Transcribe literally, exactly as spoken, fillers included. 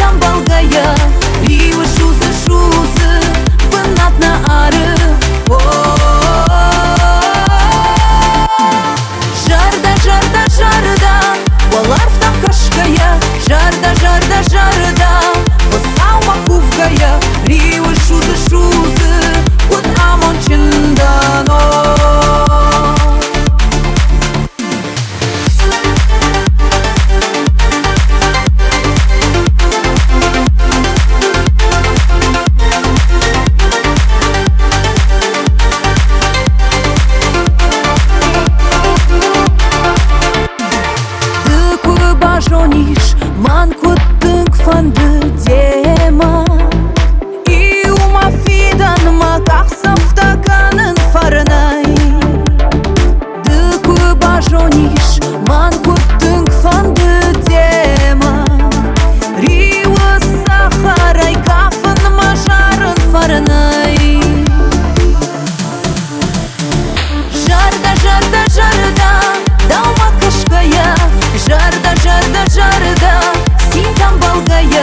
там балгая, риуы шузы шузы, вынатна ары. Жарда, жарда, жарда, болар в там кашкая, жарда, жарда, жарда, посау макувгая, риуы шузы шузы, вот амон чиндано. Бажониш, ман куттынк фанды дема, и ума фидан маках сафтаканын фарнай. Дыкуы бажониш, ман куттынк фанды дема, риуы сахарай кафын мажарын фарнай. Жарда, жарда, жарда, даума кашкая, жарда, жарда, жарда, син там балгая.